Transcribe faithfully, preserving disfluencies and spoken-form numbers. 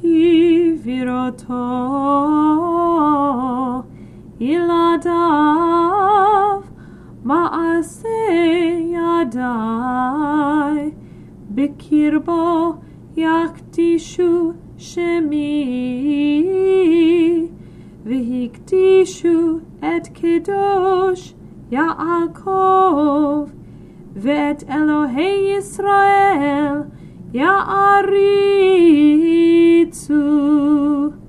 kiviroto ילדיו מעשה ידי בקרבו יקדישו שמי והקדישו את קדוש יעקב ואת אלוהי ישראל יעריצו.